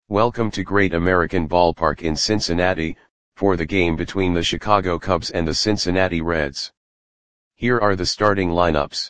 Welcome to Great American Ballpark in Cincinnati, for the game between the Chicago Cubs and the Cincinnati Reds. Here are the starting lineups.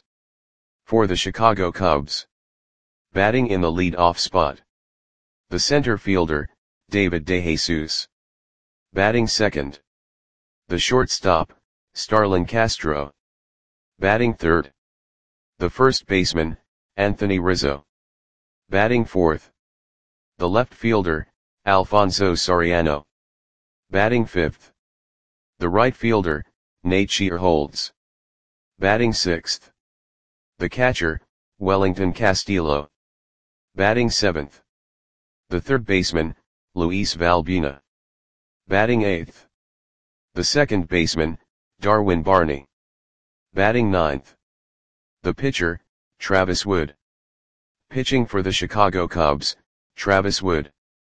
For the Chicago Cubs. Batting in the lead-off spot. The center fielder, David DeJesus. Batting second. The shortstop, Starlin Castro. Batting third. The first baseman, Anthony Rizzo. Batting fourth. The left fielder, Alfonso Soriano. Batting fifth. The right fielder, Nate Shearholtz. Batting sixth. The catcher, Wellington Castillo. Batting seventh. The third baseman, Luis Valbuena. Batting eighth. The second baseman, Darwin Barney. Batting ninth. The pitcher, Travis Wood. Pitching for the Chicago Cubs, Travis Wood.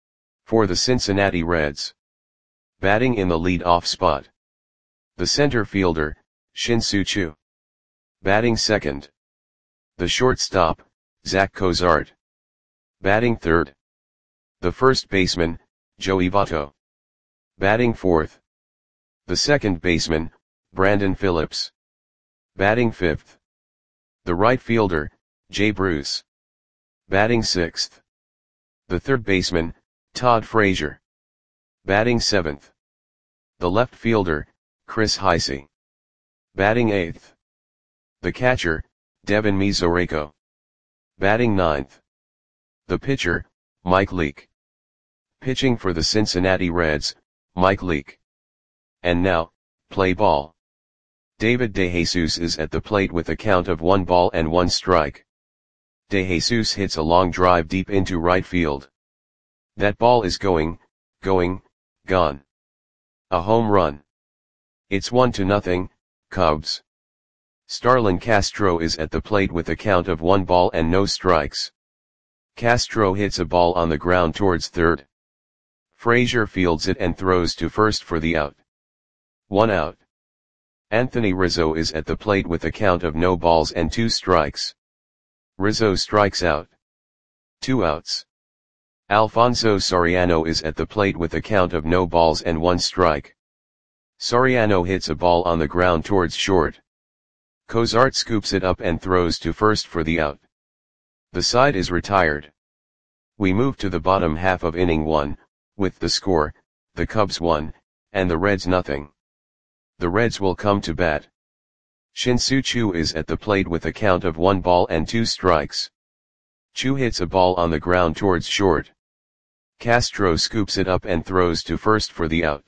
For the Cincinnati Reds. Batting in the lead-off spot. The center fielder, Shin-Soo Choo. Batting second. The shortstop, Zach Cozart. Batting third. The first baseman, Joey Votto. Batting fourth. The second baseman, Brandon Phillips. Batting fifth. The right fielder, Jay Bruce. Batting sixth. The third baseman, Todd Frazier. Batting seventh. The left fielder, Chris Heisey. Batting eighth. The catcher, Devin Mesoraco. Batting ninth. The pitcher, Mike Leake. Pitching for the Cincinnati Reds, Mike Leake. And now, play ball. David DeJesus is at the plate with a count of 1 ball and 1 strike. DeJesus hits a long drive deep into right field. That ball is gone. A home run. It's 1-0, Cubs. Starlin Castro is at the plate with a count of 1 ball and no strikes. Castro hits a ball on the ground towards third. Frazier fields it and throws to first for the out. 1 out. Anthony Rizzo is at the plate with a count of no balls and 2 strikes. Rizzo strikes out. 2 outs. Alfonso Soriano is at the plate with a count of no balls and 1 strike. Soriano hits a ball on the ground towards short. Cozart scoops it up and throws to first for the out. The side is retired. We move to the bottom half of inning 1, with the score, the Cubs 1, and the Reds nothing. The Reds will come to bat. Shin-Soo Choo is at the plate with a count of 1 ball and 2 strikes. Choo hits a ball on the ground towards short. Castro scoops it up and throws to first for the out.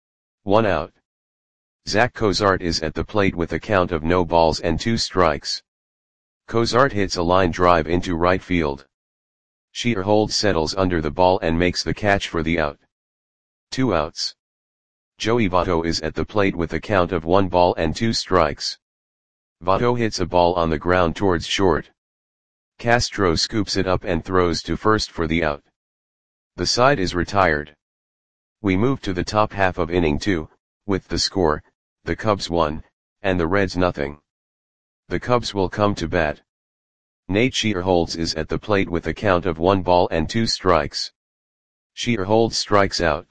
1 out. Zach Cozart is at the plate with a count of no balls and 2 strikes. Cozart hits a line drive into right field. Shearholtz settles under the ball and makes the catch for the out. 2 outs. Joey Votto is at the plate with a count of 1 ball and 2 strikes. Votto hits a ball on the ground towards short. Castro scoops it up and throws to first for the out. The side is retired. We move to the top half of inning 2, with the score, the Cubs 1, and the Reds nothing. The Cubs will come to bat. Nate Shearholtz is at the plate with a count of 1 ball and 2 strikes. Shearholtz strikes out.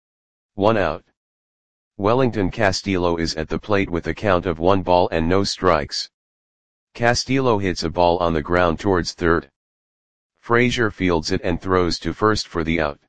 1 out. Wellington Castillo is at the plate with a count of 1 ball and no strikes. Castillo hits a ball on the ground towards third. Frazier fields it and throws to first for the out.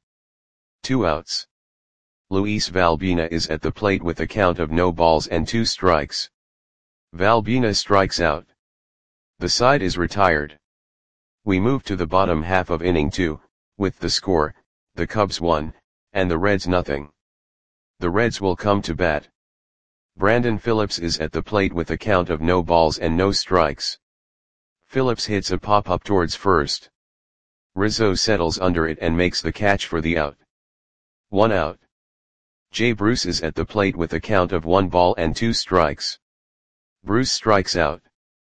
2 outs. Luis Valbuena is at the plate with a count of no balls and 2 strikes. Valbuena strikes out. The side is retired. We move to the bottom half of inning 2, with the score, the Cubs 1, and the Reds nothing. The Reds will come to bat. Brandon Phillips is at the plate with a count of no balls and no strikes. Phillips hits a pop-up towards first. Rizzo settles under it and makes the catch for the out. 1 out. Jay Bruce is at the plate with a count of 1 ball and 2 strikes. Bruce strikes out.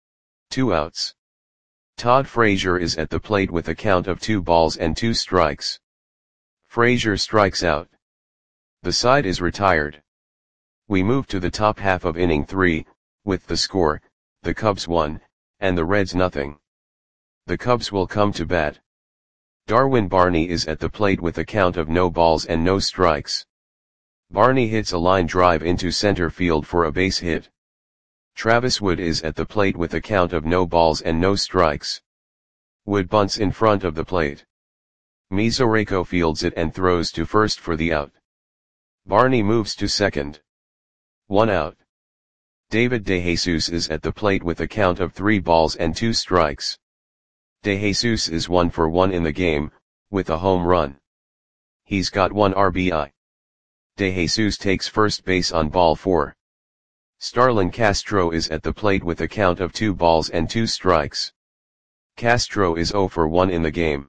2 outs. Todd Frazier is at the plate with a count of 2 balls and 2 strikes. Frazier strikes out. The side is retired. We move to the top half of inning 3, with the score, the Cubs 1, and the Reds nothing. The Cubs will come to bat. Darwin Barney is at the plate with a count of no balls and no strikes. Barney hits a line drive into center field for a base hit. Travis Wood is at the plate with a count of no balls and no strikes. Wood bunts in front of the plate. Mesoraco fields it and throws to first for the out. Barney moves to second. 1 out. David DeJesus is at the plate with a count of 3 balls and 2 strikes. DeJesus is 1 for 1 in the game, with a home run. He's got 1 RBI. DeJesus takes first base on ball 4. Starlin Castro is at the plate with a count of 2 balls and 2 strikes. Castro is 0 for 1 in the game.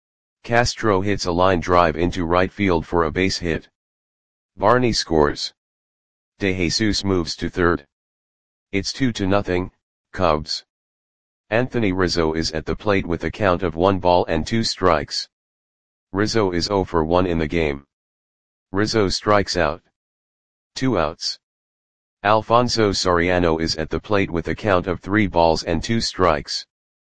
Castro hits a line drive into right field for a base hit. Barney scores. DeJesus moves to third. It's 2-0, Cubs. Anthony Rizzo is at the plate with a count of 1 ball and 2 strikes. Rizzo is 0 for 1 in the game. Rizzo strikes out. 2 outs. Alfonso Soriano is at the plate with a count of 3 balls and 2 strikes.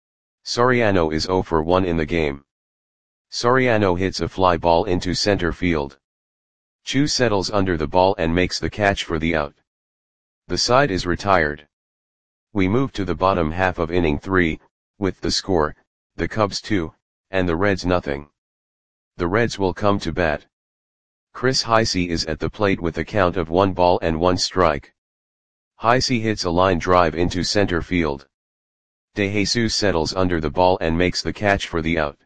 Soriano is 0 for 1 in the game. Soriano hits a fly ball into center field. Chu settles under the ball and makes the catch for the out. The side is retired. We move to the bottom half of inning 3, with the score, the Cubs 2, and the Reds nothing. The Reds will come to bat. Chris Heise is at the plate with a count of 1 ball and 1 strike. Heise hits a line drive into center field. DeJesus settles under the ball and makes the catch for the out.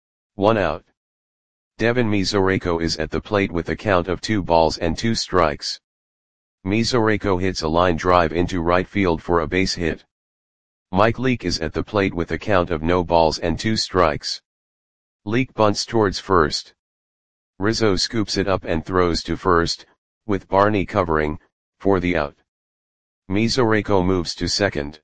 1 out. Devin Mesoraco is at the plate with a count of 2 balls and 2 strikes. Mesoraco hits a line drive into right field for a base hit. Mike Leake is at the plate with a count of no balls and 2 strikes. Leake bunts towards first. Rizzo scoops it up and throws to first, with Barney covering, for the out. Mesoraco moves to second.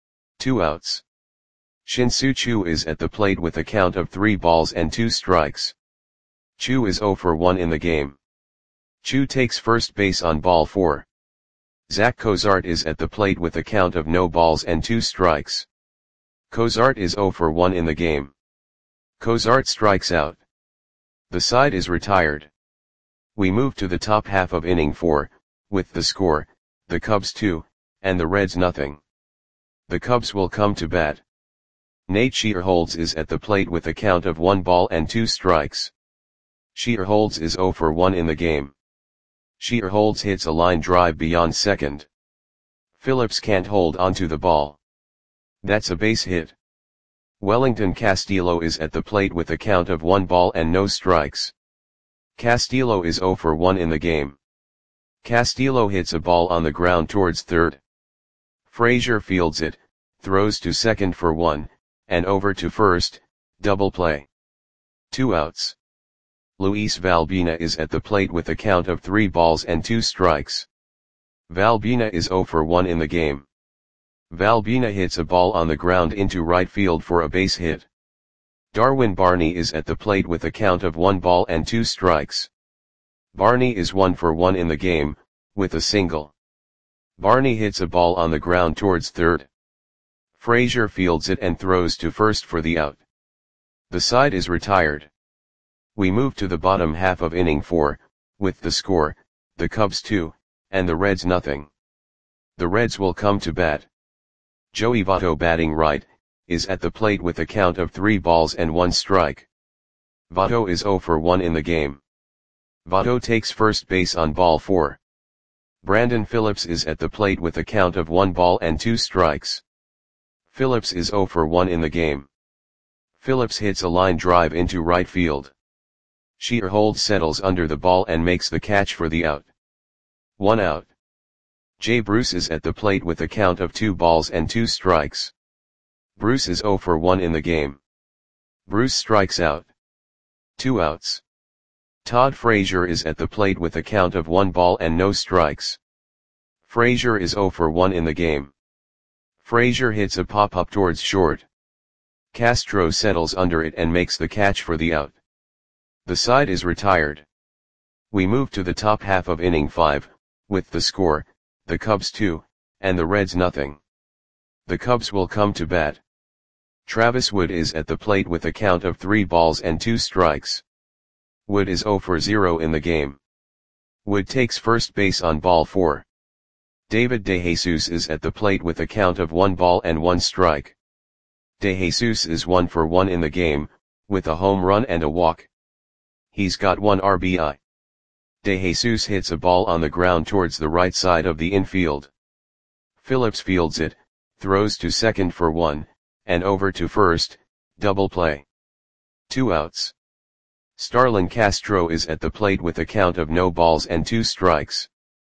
2 outs. Shin-Soo Choo is at the plate with a count of 3 balls and 2 strikes. Choo is 0 for 1 in the game. Choo takes first base on ball 4. Zach Cozart is at the plate with a count of no balls and 2 strikes. Cozart is 0 for 1 in the game. Cozart strikes out. The side is retired. We move to the top half of inning 4, with the score, the Cubs 2, and the Reds nothing. The Cubs will come to bat. Nate Shearholtz is at the plate with a count of 1 ball and 2 strikes. Shearholtz is 0 for 1 in the game. Shearholtz hits a line drive beyond second. Phillips can't hold onto the ball. That's a base hit. Wellington Castillo is at the plate with a count of 1 ball and no strikes. Castillo is 0 for 1 in the game. Castillo hits a ball on the ground towards third. Frazier fields it, throws to second for 1, and over to first, double play. 2 outs. Luis Valbina is at the plate with a count of 3 balls and 2 strikes. Valbina is 0 for 1 in the game. Valbina hits a ball on the ground into right field for a base hit. Darwin Barney is at the plate with a count of 1 ball and 2 strikes. Barney is 1 for 1 in the game, with a single. Barney hits a ball on the ground towards third. Frazier fields it and throws to first for the out. The side is retired. We move to the bottom half of inning 4, with the score, the Cubs 2, and the Reds nothing. The Reds will come to bat. Joey Votto batting right, is at the plate with a count of 3 balls and 1 strike. Votto is 0 for 1 in the game. Votto takes first base on ball 4. Brandon Phillips is at the plate with a count of 1 ball and 2 strikes. Phillips is 0 for 1 in the game. Phillips hits a line drive into right field. Shearholtz settles under the ball and makes the catch for the out. 1 out. Jay Bruce is at the plate with a count of 2 balls and 2 strikes. Bruce is 0 for 1 in the game. Bruce strikes out. 2 outs. Todd Frazier is at the plate with a count of 1 ball and no strikes. Frazier is 0 for 1 in the game. Frazier hits a pop-up towards short. Castro settles under it and makes the catch for the out. The side is retired. We move to the top half of inning 5, with the score, the Cubs 2, and the Reds nothing. The Cubs will come to bat. Travis Wood is at the plate with a count of 3 balls and 2 strikes. Wood is 0 for 0 in the game. Wood takes first base on ball 4. David DeJesus is at the plate with a count of 1 ball and 1 strike. DeJesus is 1 for 1 in the game, with a home run and a walk. He's got 1 RBI. DeJesus hits a ball on the ground towards the right side of the infield. Phillips fields it, throws to second for 1, and over to first, double play. 2 outs. Starlin Castro is at the plate with a count of no balls and 2 strikes.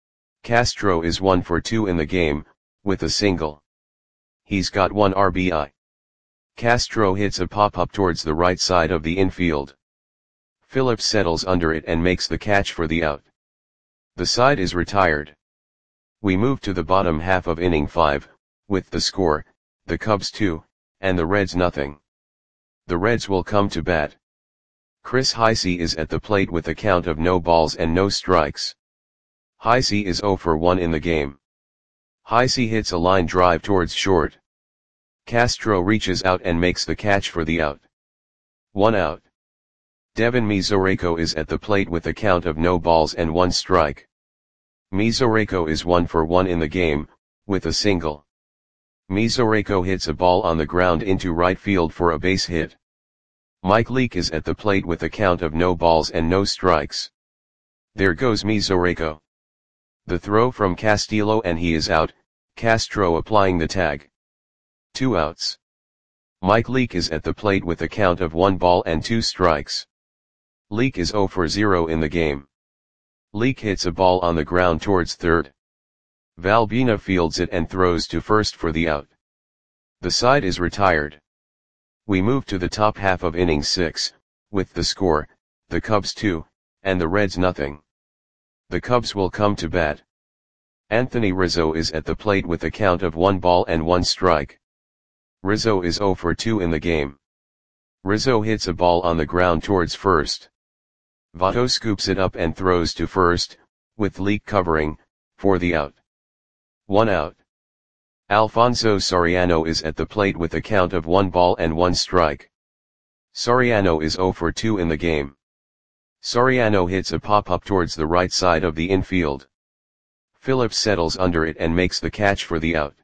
Castro is 1 for 2 in the game, with a single. He's got 1 RBI. Castro hits a pop-up towards the right side of the infield. Phillips settles under it and makes the catch for the out. The side is retired. We move to the bottom half of inning 5, with the score, the Cubs 2, and the Reds nothing. The Reds will come to bat. Chris Heisey is at the plate with a count of no balls and no strikes. Heisey is 0 for 1 in the game. Heisey hits a line drive towards short. Castro reaches out and makes the catch for the out. 1 out. Devin Mesoraco is at the plate with a count of no balls and 1 strike. Mesoraco is 1 for 1 in the game, with a single. Mesoraco hits a ball on the ground into right field for a base hit. Mike Leake is at the plate with a count of no balls and no strikes. There goes Mesoraco. The throw from Castillo and he is out, Castro applying the tag. 2 outs. Mike Leake is at the plate with a count of 1 ball and 2 strikes. Leake is 0 for 0 in the game. Leake hits a ball on the ground towards third. Valbina fields it and throws to first for the out. The side is retired. We move to the top half of inning 6, with the score, the Cubs 2, and the Reds nothing. The Cubs will come to bat. Anthony Rizzo is at the plate with a count of 1 ball and 1 strike. Rizzo is 0 for 2 in the game. Rizzo hits a ball on the ground towards first. Votto scoops it up and throws to first, with Leake covering, for the out. 1 out. Alfonso Soriano is at the plate with a count of 1 ball and 1 strike. Soriano is 0 for 2 in the game. Soriano hits a pop-up towards the right side of the infield. Phillips settles under it and makes the catch for the out.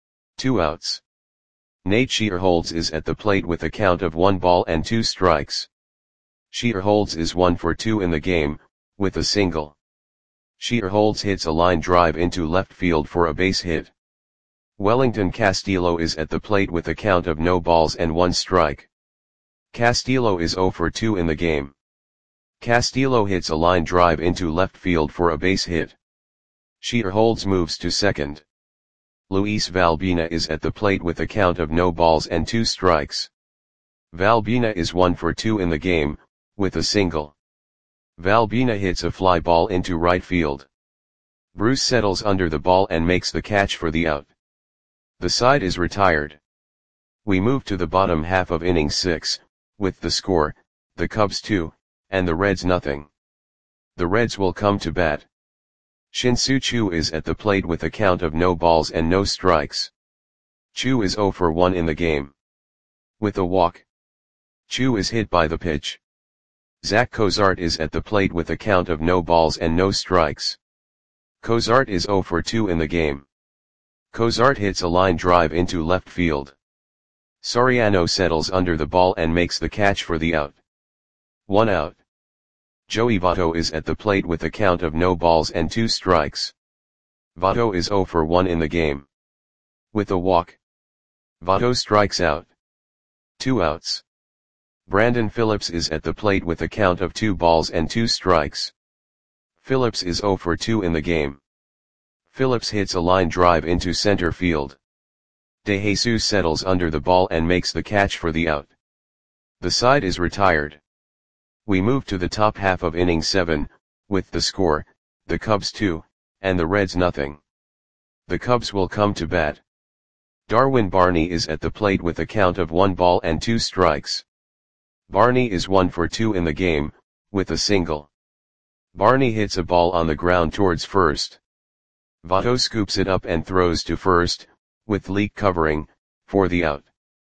2 outs. Nate Shearholtz is at the plate with a count of 1 ball and 2 strikes. Shearholtz is 1 for 2 in the game, with a single. Shearholtz hits a line drive into left field for a base hit. Wellington Castillo is at the plate with a count of no balls and 1 strike. Castillo is 0 for 2 in the game. Castillo hits a line drive into left field for a base hit. Shearholtz moves to second. Luis Valbina is at the plate with a count of no balls and 2 strikes. Valbina is 1 for 2 in the game, with a single. Valbina hits a fly ball into right field. Bruce settles under the ball and makes the catch for the out. The side is retired. We move to the bottom half of inning 6, with the score, the Cubs 2, and the Reds nothing. The Reds will come to bat. Shin-Soo Choo is at the plate with a count of no balls and no strikes. Choo is 0 for 1 in the game. With a walk. Choo is hit by the pitch. Zach Cozart is at the plate with a count of no balls and no strikes. Cozart is 0 for 2 in the game. Cozart hits a line drive into left field. Soriano settles under the ball and makes the catch for the out. 1 out. Joey Votto is at the plate with a count of no balls and 2 strikes. Votto is 0 for 1 in the game. With a walk. Votto strikes out. 2 outs. Brandon Phillips is at the plate with a count of 2 balls and 2 strikes. Phillips is 0 for 2 in the game. Phillips hits a line drive into center field. DeJesus settles under the ball and makes the catch for the out. The side is retired. We move to the top half of inning 7, with the score, the Cubs 2, and the Reds nothing. The Cubs will come to bat. Darwin Barney is at the plate with a count of 1 ball and 2 strikes. Barney is 1 for 2 in the game, with a single. Barney hits a ball on the ground towards first. Votto scoops it up and throws to first, with Leake covering, for the out.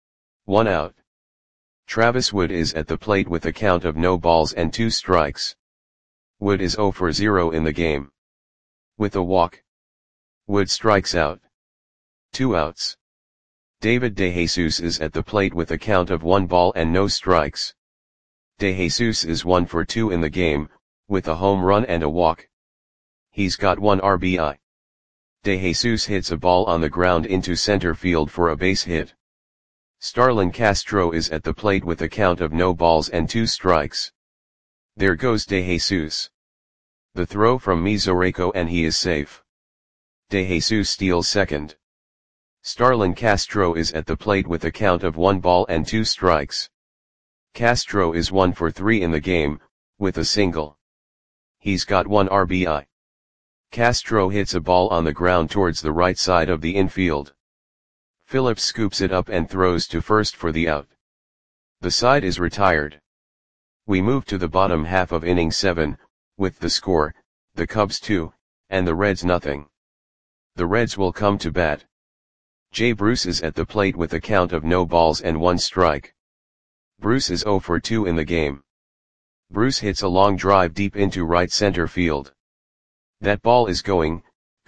1 out. Travis Wood is at the plate with a count of no balls and 2 strikes. Wood is 0 for 0 in the game. With a walk, Wood strikes out. 2 outs. David DeJesus is at the plate with a count of 1 ball and no strikes. DeJesus is 1 for 2 in the game, with a home run and a walk. He's got 1 RBI. DeJesus hits a ball on the ground into center field for a base hit. Starlin Castro is at the plate with a count of no balls and 2 strikes. There goes DeJesus. The throw from Mesoraco and he is safe. DeJesus steals second. Starlin Castro is at the plate with a count of 1 ball and 2 strikes. Castro is 1 for 3 in the game, with a single. He's got 1 RBI. Castro hits a ball on the ground towards the right side of the infield. Phillips scoops it up and throws to first for the out. The side is retired. We move to the bottom half of inning 7, with the score, the Cubs 2, and the Reds nothing. The Reds will come to bat. Jay Bruce is at the plate with a count of no balls and 1 strike. Bruce is 0 for 2 in the game. Bruce hits a long drive deep into right center field. That ball is gone.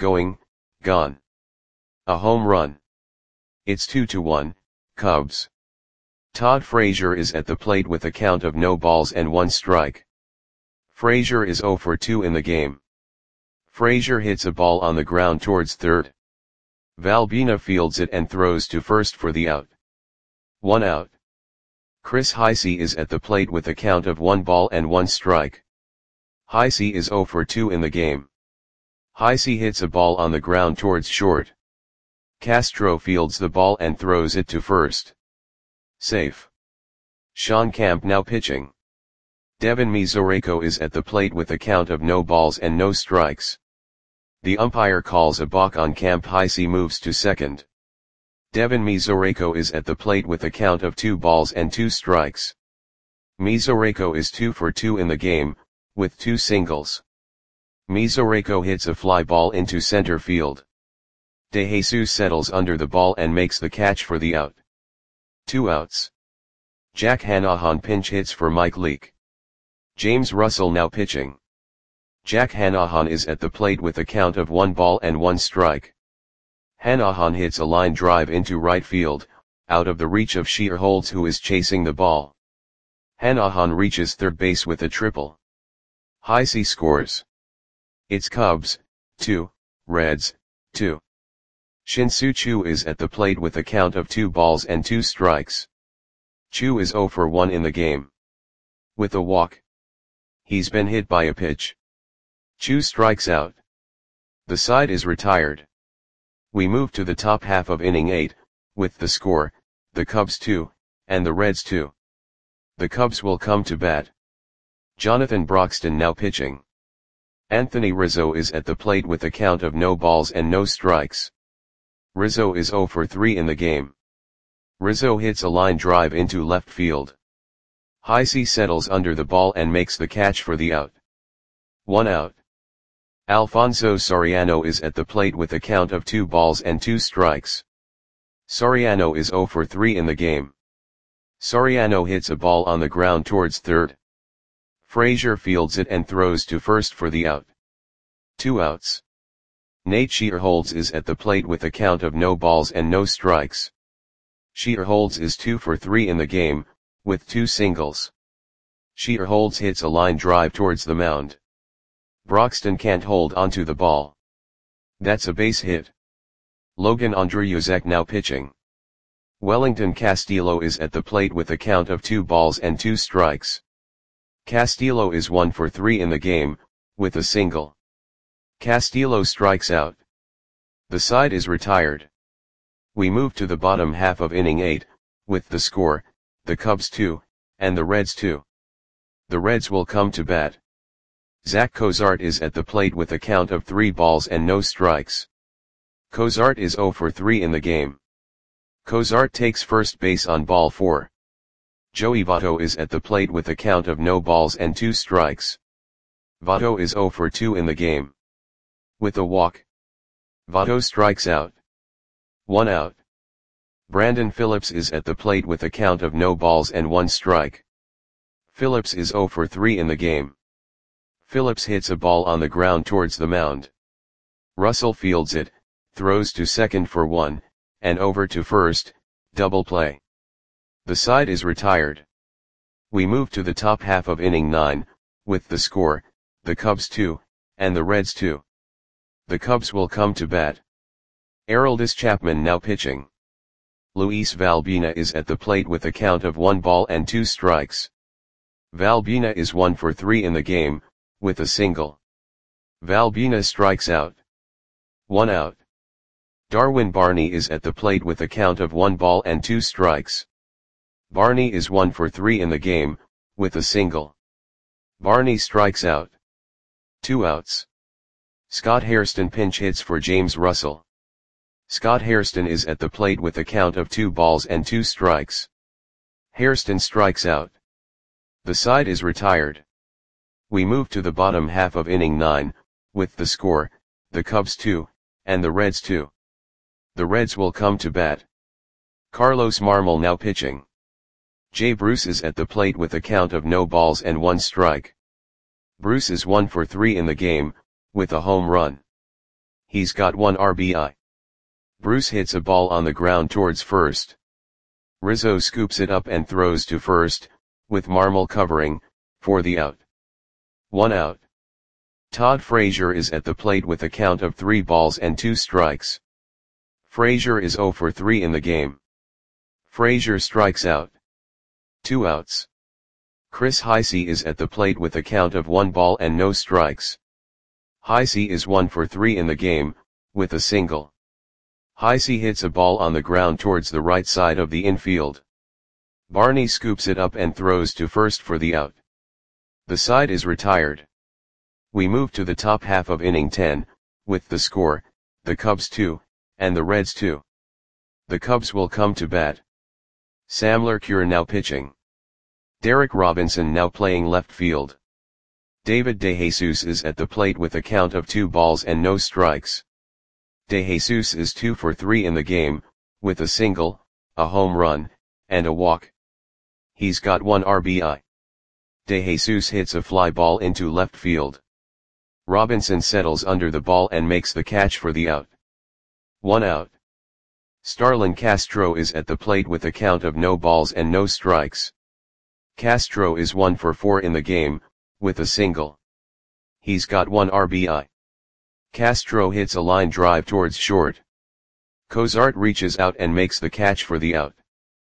A home run. It's 2-1, Cubs. Todd Frazier is at the plate with a count of no balls and 1 strike. Frazier is 0 for 2 in the game. Frazier hits a ball on the ground towards third. Valbina fields it and throws to first for the out. 1 out. Chris Heisey is at the plate with a count of 1 ball and 1 strike. Heisey is 0 for 2 in the game. Heisey hits a ball on the ground towards short. Castro fields the ball and throws it to first. Safe. Sean Camp now pitching. Devin Mesoraco is at the plate with a count of no balls and no strikes. The umpire calls a balk on Camp. Heisey moves to second. Devin Mesoraco is at the plate with a count of 2 balls and 2 strikes. Mesoraco is 2 for 2 in the game, with 2 singles. Mesoraco hits a fly ball into center field. DeJesus settles under the ball and makes the catch for the out. 2 outs. Jack Hanahan pinch hits for Mike Leake. James Russell now pitching. Jack Hanahan is at the plate with a count of 1 ball and 1 strike. Hanahan hits a line drive into right field, out of the reach of Shearholtz, who is chasing the ball. Hanahan reaches third base with a triple. Heisey scores. It's Cubs 2, Reds 2. Shin-Soo Choo is at the plate with a count of 2 balls and 2 strikes. Choo is 0 for 1 in the game. With a walk. He's been hit by a pitch. Choo strikes out. The side is retired. We move to the top half of inning 8, with the score, the Cubs 2, and the Reds 2. The Cubs will come to bat. Jonathan Broxton now pitching. Anthony Rizzo is at the plate with a count of no balls and no strikes. Rizzo is 0 for 3 in the game. Rizzo hits a line drive into left field. Heisey settles under the ball and makes the catch for the out. 1 out. Alfonso Soriano is at the plate with a count of 2 balls and 2 strikes. Soriano is 0 for 3 in the game. Soriano hits a ball on the ground towards third. Frazier fields it and throws to first for the out. 2 outs. Nate Shearholtz is at the plate with a count of no balls and no strikes. Shearholtz is 2 for 3 in the game, with 2 singles. Shearholtz hits a line drive towards the mound. Broxton can't hold onto the ball. That's a base hit. Logan Andreyuzek now pitching. Wellington Castillo is at the plate with a count of 2 balls and 2 strikes. Castillo is 1 for 3 in the game, with a single. Castillo strikes out. The side is retired. We move to the bottom half of inning 8, with the score, the Cubs 2, and the Reds 2. The Reds will come to bat. Zach Cozart is at the plate with a count of 3 balls and no strikes. Cozart is 0 for 3 in the game. Cozart takes first base on ball 4. Joey Votto is at the plate with a count of no balls and 2 strikes. Votto is 0 for 2 in the game. With a walk, Votto strikes out. 1 out. Brandon Phillips is at the plate with a count of no balls and 1 strike. Phillips is 0 for 3 in the game. Phillips hits a ball on the ground towards the mound. Russell fields it, throws to second for 1, and over to first, double play. The side is retired. We move to the top half of inning 9, with the score, the Cubs 2, and the Reds 2. The Cubs will come to bat. Aroldis Chapman now pitching. Luis Valbuena is at the plate with a count of 1 ball and 2 strikes. Valbuena is 1 for 3 in the game, with a single. Valbuena strikes out. 1 out. Darwin Barney is at the plate with a count of 1 ball and 2 strikes. Barney is 1 for 3 in the game, with a single. Barney strikes out. 2 outs. Scott Hairston pinch hits for James Russell. Scott Hairston is at the plate with a count of 2 balls and 2 strikes. Hairston strikes out. The side is retired. We move to the bottom half of inning 9, with the score, the Cubs 2, and the Reds 2. The Reds will come to bat. Carlos Marmol now pitching. Jay Bruce is at the plate with a count of no balls and 1 strike. Bruce is 1 for 3 in the game, with a home run. He's got 1 RBI. Bruce hits a ball on the ground towards first. Rizzo scoops it up and throws to first, with Marmol covering, for the out. 1 out. Todd Frazier is at the plate with a count of 3 balls and 2 strikes. Frazier is 0 for 3 in the game. Frazier strikes out. 2 outs. Chris Heisey is at the plate with a count of 1 ball and no strikes. Heisey is 1 for 3 in the game, with a single. Heisey hits a ball on the ground towards the right side of the infield. Barney scoops it up and throws to first for the out. The side is retired. We move to the top half of inning 10, with the score, the Cubs 2, and the Reds 2. The Cubs will come to bat. Sam Lercure now pitching. Derek Robinson now playing left field. David DeJesus is at the plate with a count of 2 balls and no strikes. DeJesus is 2 for 3 in the game, with a single, a home run, and a walk. He's got 1 RBI. DeJesus hits a fly ball into left field. Robinson settles under the ball and makes the catch for the out. 1 out. Starlin Castro is at the plate with a count of no balls and no strikes. Castro is 1 for 4 in the game, with a single. He's got 1 RBI. Castro hits a line drive towards short. Cozart reaches out and makes the catch for the out.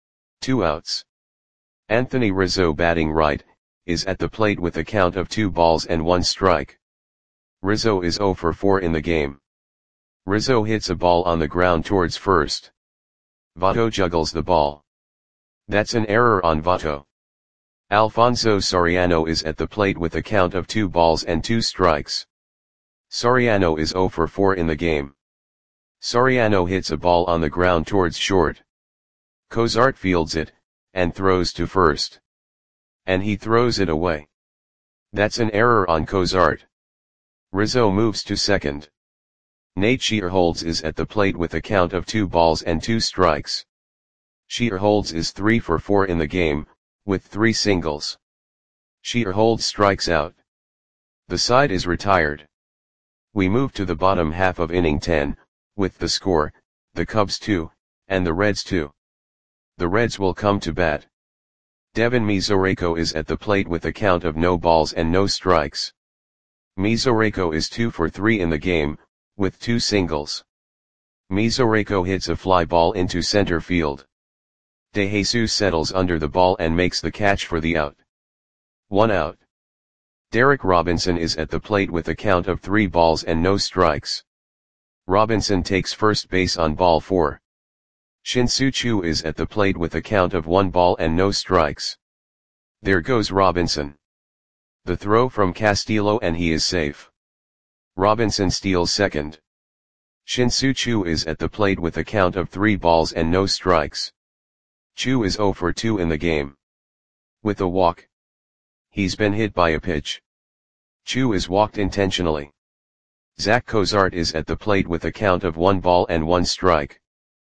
2 outs. Anthony Rizzo batting right, is at the plate with a count of 2 balls and 1 strike. Rizzo is 0 for 4 in the game. Rizzo hits a ball on the ground towards first. Votto juggles the ball. That's an error on Votto. Alfonso Soriano is at the plate with a count of 2 balls and 2 strikes. Soriano is 0 for 4 in the game. Soriano hits a ball on the ground towards short. Cozart fields it, and throws to first. And he throws it away. That's an error on Cozart. Rizzo moves to second. Nate Shearholtz is at the plate with a count of 2 balls and 2 strikes. Shearholtz is 3 for 4 in the game, with 3 singles. Shearholtz strikes out. The side is retired. We move to the bottom half of inning 10, with the score, the Cubs 2, and the Reds 2. The Reds will come to bat. Devin Mesoraco is at the plate with a count of no balls and no strikes. Mesoraco is 2 for 3 in the game, with 2 singles. Mesoraco hits a fly ball into center field. DeJesus settles under the ball and makes the catch for the out. 1 out. Derek Robinson is at the plate with a count of 3 balls and no strikes. Robinson takes first base on ball 4. Shin-Soo Choo is at the plate with a count of 1 ball and no strikes. There goes Robinson. The throw from Castillo and he is safe. Robinson steals second. Shin-Soo Choo is at the plate with a count of 3 balls and no strikes. Choo is 0 for 2 in the game. With a walk. He's been hit by a pitch. Choo is walked intentionally. Zach Cozart is at the plate with a count of 1 ball and 1 strike.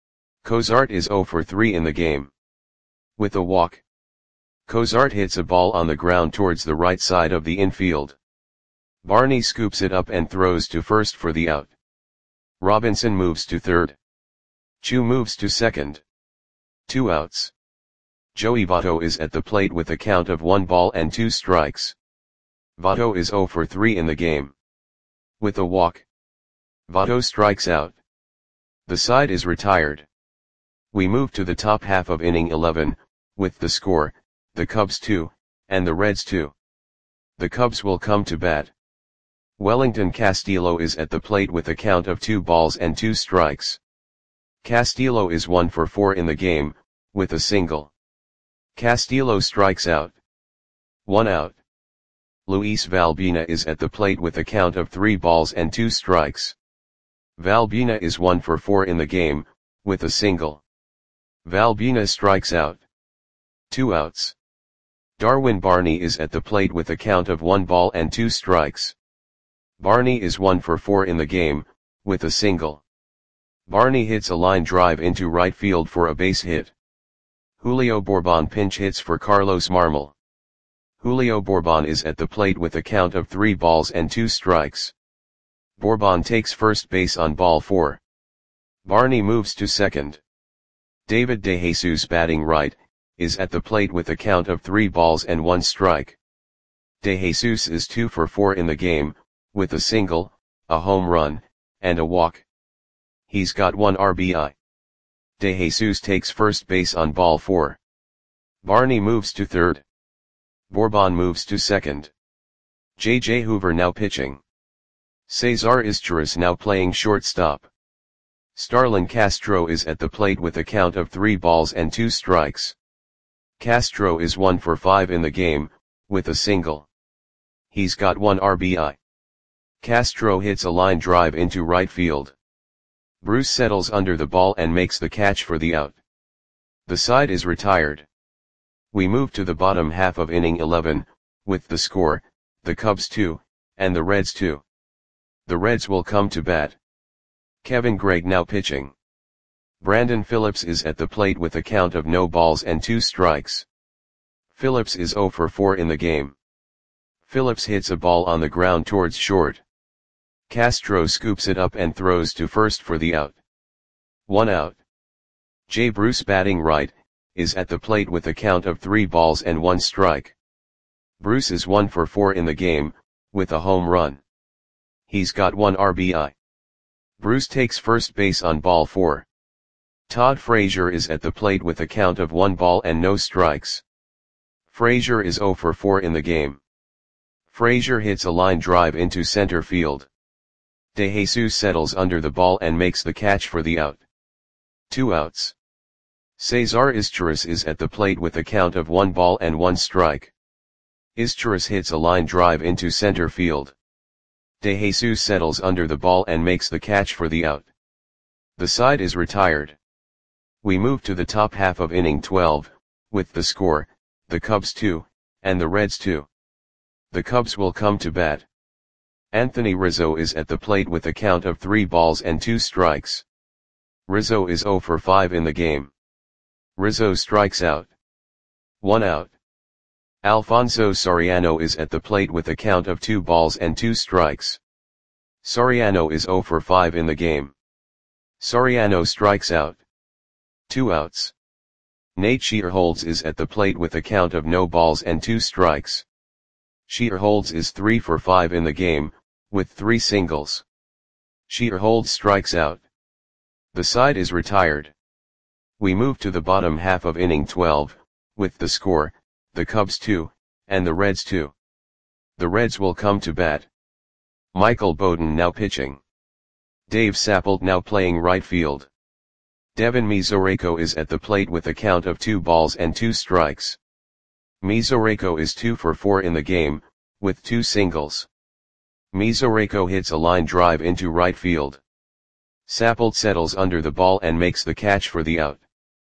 Cozart is 0 for 3 in the game. With a walk. Cozart hits a ball on the ground towards the right side of the infield. Barney scoops it up and throws to first for the out. Robinson moves to third. Chu moves to second. 2 outs. Joey Votto is at the plate with a count of 1 ball and 2 strikes. Votto is 0 for 3 in the game. With a walk. Votto strikes out. The side is retired. We move to the top half of inning 11, with the score, the Cubs 2, and the Reds 2. The Cubs will come to bat. Wellington Castillo is at the plate with a count of 2 balls and 2 strikes. Castillo is 1 for 4 in the game, with a single. Castillo strikes out. 1 out. Luis Valbuena is at the plate with a count of 3 balls and 2 strikes. Valbuena is 1 for 4 in the game, with a single. Valbuena strikes out. 2 outs. Darwin Barney is at the plate with a count of 1 ball and 2 strikes. Barney is 1 for 4 in the game, with a single. Barney hits a line drive into right field for a base hit. Julio Bourbon pinch hits for Carlos Marmol. Julio Bourbon is at the plate with a count of 3 balls and 2 strikes. Bourbon takes first base on ball 4. Barney moves to second. David DeJesus batting right, is at the plate with a count of 3 balls and 1 strike. DeJesus is 2 for 4 in the game, with a single, a home run, and a walk. He's got 1 RBI. DeJesus takes first base on ball 4. Barney moves to third. Bourbon moves to second. J.J. Hoover now pitching. Cesar Izturis now playing shortstop. Starlin Castro is at the plate with a count of 3 balls and 2 strikes. Castro is 1 for 5 in the game, with a single. He's got 1 RBI. Castro hits a line drive into right field. Bruce settles under the ball and makes the catch for the out. The side is retired. We move to the bottom half of inning 11, with the score, the Cubs 2, and the Reds 2. The Reds will come to bat. Kevin Gregg now pitching. Brandon Phillips is at the plate with a count of no balls and 2 strikes. Phillips is 0 for 4 in the game. Phillips hits a ball on the ground towards short. Castro scoops it up and throws to first for the out. 1 out. Jay Bruce batting right, is at the plate with a count of 3 balls and 1 strike. Bruce is 1 for 4 in the game, with a home run. He's got 1 RBI. Bruce takes first base on ball 4. Todd Frazier is at the plate with a count of 1 ball and no strikes. Frazier is 0 for 4 in the game. Frazier hits a line drive into center field. DeJesus settles under the ball and makes the catch for the out. 2 outs. Cesar Izturis is at the plate with a count of 1 ball and 1 strike. Izturis hits a line drive into center field. DeJesus settles under the ball and makes the catch for the out. The side is retired. We move to the top half of inning 12, with the score, the Cubs 2, and the Reds 2. The Cubs will come to bat. Anthony Rizzo is at the plate with a count of 3 balls and 2 strikes. Rizzo is 0 for 5 in the game. Rizzo strikes out. 1 out. Alfonso Soriano is at the plate with a count of 2 balls and 2 strikes. Soriano is 0 for 5 in the game. Soriano strikes out. 2 outs. Nate Shearholtz is at the plate with a count of no balls and 2 strikes. Shearholtz is 3 for 5 in the game, with 3 singles. Shearholtz strikes out. The side is retired. We move to the bottom half of inning 12, with the score, the Cubs 2, and the Reds 2. The Reds will come to bat. Michael Bowden now pitching. Dave Sappold now playing right field. Devin Mesoraco is at the plate with a count of 2 balls and 2 strikes. Mesoraco is 2 for 4 in the game, with 2 singles. Mesoraco hits a line drive into right field. Sappold settles under the ball and makes the catch for the out.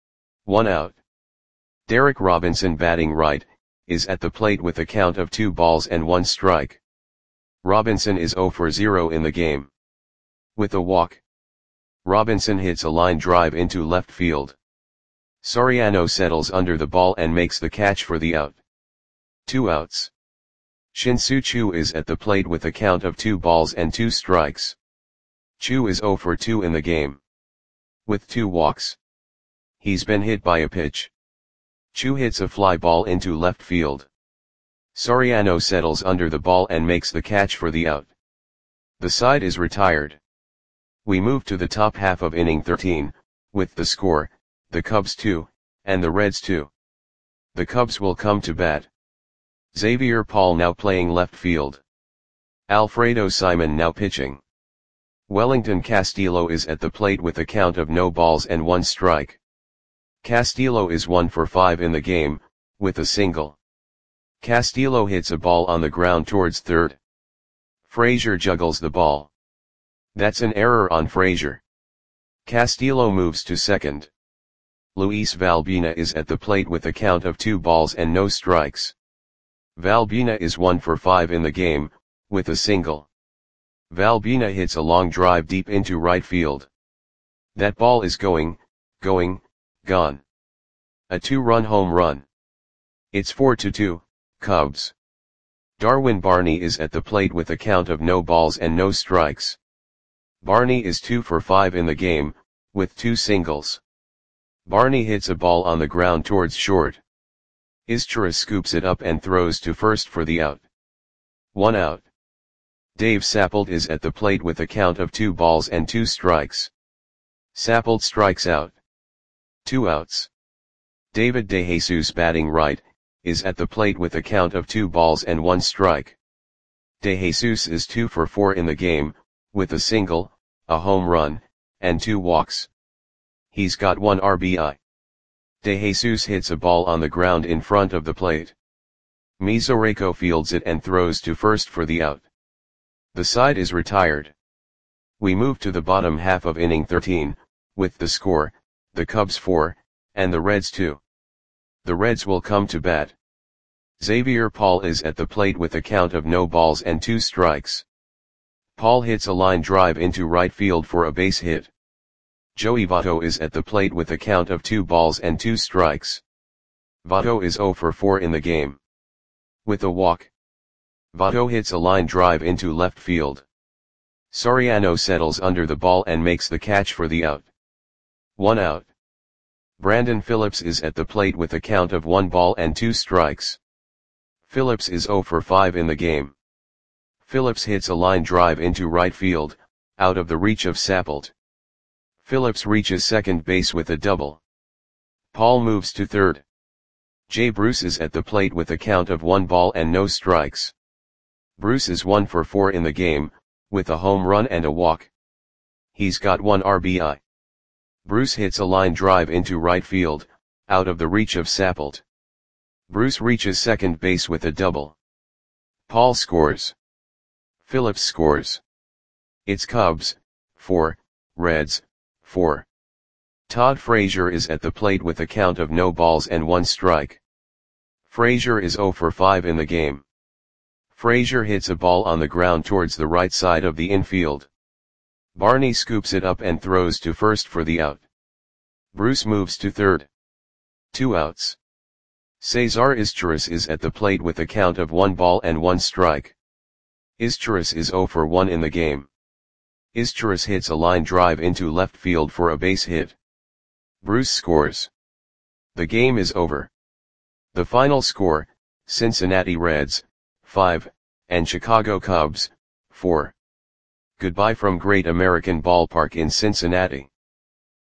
1 out. Derek Robinson batting right, is at the plate with a count of 2 balls and 1 strike. Robinson is 0 for 0 in the game. With a walk. Robinson hits a line drive into left field. Soriano settles under the ball and makes the catch for the out. 2 outs. Shin-Soo Choo is at the plate with a count of 2 balls and 2 strikes. Choo is 0 for 2 in the game, with 2 walks. He's been hit by a pitch. Choo hits a fly ball into left field. Soriano settles under the ball and makes the catch for the out. The side is retired. We move to the top half of inning 13, with the score, the Cubs 2, and the Reds 2. The Cubs will come to bat. Xavier Paul now playing left field. Alfredo Simon now pitching. Wellington Castillo is at the plate with a count of no balls and 1 strike. Castillo is 1 for 5 in the game, with a single. Castillo hits a ball on the ground towards third. Frazier juggles the ball. That's an error on Frazier. Castillo moves to second. Luis Valbuena is at the plate with a count of 2 balls and no strikes. Valbuena is 1 for 5 in the game, with a single. Valbuena hits a long drive deep into right field. That ball is gone. A 2-run home run. It's 4-2, Cubs. Darwin Barney is at the plate with a count of no balls and no strikes. Barney is 2 for 5 in the game, with 2 singles. Barney hits a ball on the ground towards short. Izturis scoops it up and throws to first for the out. 1 out. Dave Sappold is at the plate with a count of 2 balls and 2 strikes. Sappold strikes out. 2 outs. David DeJesus batting right, is at the plate with a count of 2 balls and 1 strike. DeJesus is 2 for 4 in the game, with a single, a home run, and 2 walks. He's got 1 RBI. DeJesus hits a ball on the ground in front of the plate. Mesoraco fields it and throws to first for the out. The side is retired. We move to the bottom half of inning 13, with the score, the Cubs 4, and the Reds 2. The Reds will come to bat. Xavier Paul is at the plate with a count of no balls and 2 strikes. Paul hits a line drive into right field for a base hit. Joey Votto is at the plate with a count of 2 balls and 2 strikes. Votto is 0 for 4 in the game, with a walk. Votto hits a line drive into left field. Soriano settles under the ball and makes the catch for the out. 1 out. Brandon Phillips is at the plate with a count of 1 ball and 2 strikes. Phillips is 0 for 5 in the game. Phillips hits a line drive into right field, out of the reach of Sappold. Phillips reaches second base with a double. Paul moves to third. Jay Bruce is at the plate with a count of 1 ball and no strikes. Bruce is 1 for 4 in the game, with a home run and a walk. He's got 1 RBI. Bruce hits a line drive into right field, out of the reach of Sappold. Bruce reaches second base with a double. Paul scores. Phillips scores. It's Cubs 4, Reds 4. Todd Frazier is at the plate with a count of no balls and 1 strike. Frazier is 0 for 5 in the game. Frazier hits a ball on the ground towards the right side of the infield. Barney scoops it up and throws to first for the out. Bruce moves to third. 2 outs. Cesar Izturis is at the plate with a count of 1 ball and 1 strike. Izturis is 0 for 1 in the game. Izturis hits a line drive into left field for a base hit. Bruce scores. The game is over. The final score, Cincinnati Reds 5, and Chicago Cubs 4. Goodbye from Great American Ballpark in Cincinnati.